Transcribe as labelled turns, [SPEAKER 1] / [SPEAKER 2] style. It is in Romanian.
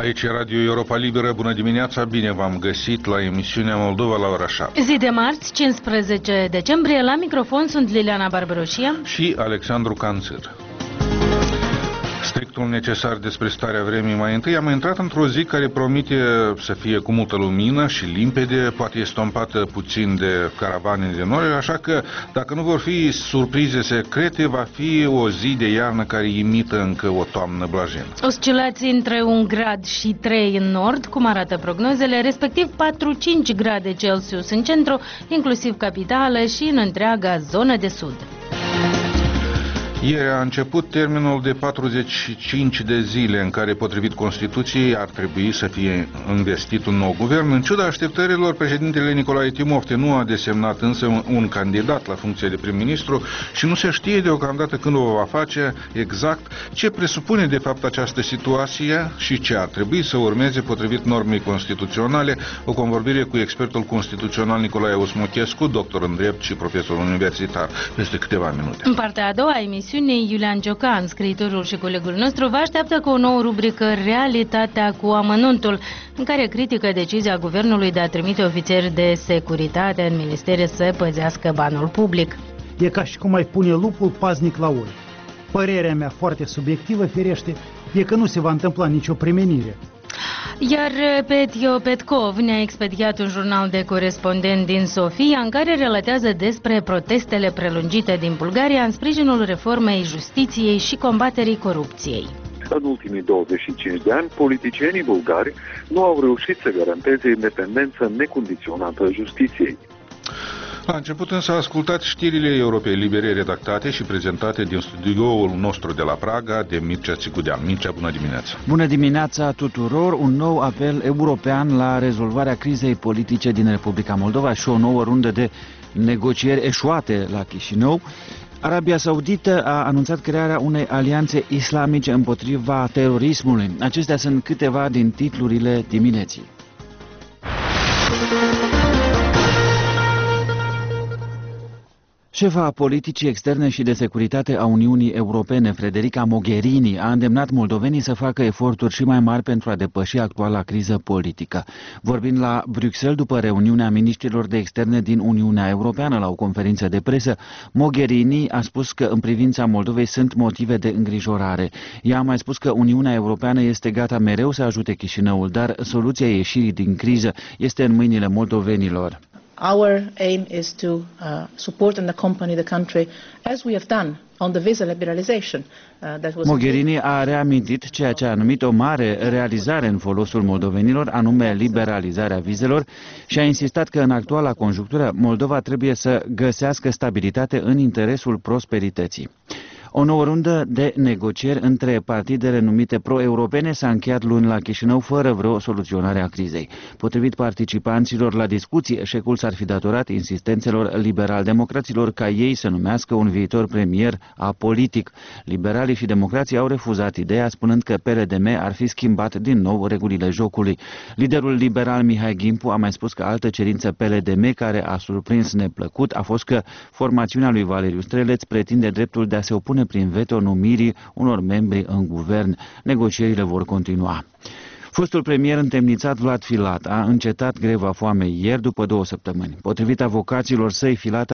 [SPEAKER 1] Aici e Radio Europa Liberă. Bună dimineața, bine v-am găsit la emisiunea Moldova la ora 7.
[SPEAKER 2] Zi de marți, 15 decembrie, la microfon sunt Liliana Barbaroșia
[SPEAKER 1] și Alexandru Canțir. Strictul necesar despre starea vremii. Mai întâi am intrat într-o zi care promite să fie cu multă lumină și limpede, poate estompată puțin de caravane de nori, așa că dacă nu vor fi surprize secrete, va fi o zi de iarnă care imită încă o toamnă blajenă.
[SPEAKER 2] Oscilații între 1 grad și 3 în nord, cum arată prognozele, respectiv 4-5 grade Celsius în centru, inclusiv capitală și în întreaga zonă de sud.
[SPEAKER 1] Ieri a început termenul de 45 de zile în care, potrivit Constituției, ar trebui să fie investit un nou guvern. În ciuda așteptărilor, președintele Nicolae Timofte nu a desemnat însă un candidat la funcție de prim-ministru și nu se știe deocamdată când o va face exact, ce presupune de fapt această situație și ce ar trebui să urmeze potrivit normei constituționale. O convorbire cu expertul constituțional Nicolae Osmochescu, doctor în drept și profesor universitar, peste câteva minute.
[SPEAKER 2] În partea a doua a emisiunii, Iulian Ciocan, scriitorul și colegul nostru, vă așteaptă cu o nouă rubrică Realitatea cu amănuntul, în care critică decizia guvernului de a trimite ofițeri de securitate în ministere să păzească banul public.
[SPEAKER 3] E ca și cum ai pune lupul paznic la oi. Părerea mea foarte subiectivă, firește, e că nu se va întâmpla nicio primenire.
[SPEAKER 2] Iar Petio Petkov ne-a expediat un jurnal de corespondent din Sofia în care relatează despre protestele prelungite din Bulgaria în sprijinul reformei justiției și combaterii corupției.
[SPEAKER 4] În ultimii 25 de ani, politicienii bulgari nu au reușit să garanteze independența necondiționată a justiției.
[SPEAKER 1] La început însă ascultați știrile Europei Libere redactate și prezentate din studioul nostru de la Praga de Mircea Țigudean. Mircea, bună dimineața!
[SPEAKER 5] Bună dimineața tuturor! Un nou apel european la rezolvarea crizei politice din Republica Moldova și o nouă rundă de negocieri eșuate la Chișinău. Arabia Saudită a anunțat crearea unei alianțe islamice împotriva terorismului. Acestea sunt câteva din titlurile dimineții. Șefa politicii externe și de securitate a Uniunii Europene, Federica Mogherini, a îndemnat moldovenii să facă eforturi și mai mari pentru a depăși actuala criză politică. Vorbind la Bruxelles după reuniunea miniștrilor de externe din Uniunea Europeană la o conferință de presă, Mogherini a spus că în privința Moldovei sunt motive de îngrijorare. Ea a mai spus că Uniunea Europeană este gata mereu să ajute Chișinăul, dar soluția ieșirii din criză este în mâinile moldovenilor.
[SPEAKER 6] Our aim is to support and accompany the country as we have done on the visa liberalization.
[SPEAKER 5] Mogherini a reamintit ceea ce a numit o mare realizare în folosul moldovenilor, anume liberalizarea vizelor, și a insistat că în actuala conjunctură Moldova trebuie să găsească stabilitate în interesul prosperității. O nouă rundă de negocieri între partidele numite pro-europene s-a încheiat luni la Chișinău fără vreo soluționare a crizei. Potrivit participanților la discuții, eșecul s-ar fi datorat insistențelor liberal-democraților ca ei să numească un viitor premier apolitic. Liberalii și democrații au refuzat ideea, spunând că PLDM ar fi schimbat din nou regulile jocului. Liderul liberal Mihai Gimpu a mai spus că altă cerință PLDM care a surprins neplăcut a fost că formațiunea lui Valeriu Streleț pretinde dreptul de a se opune prin veto numirii unor membri în guvern. Negocierile vor continua. Fostul premier întemnițat Vlad Filat a încetat greva foamei ieri după 2 săptămâni. Potrivit avocaților săi, Filat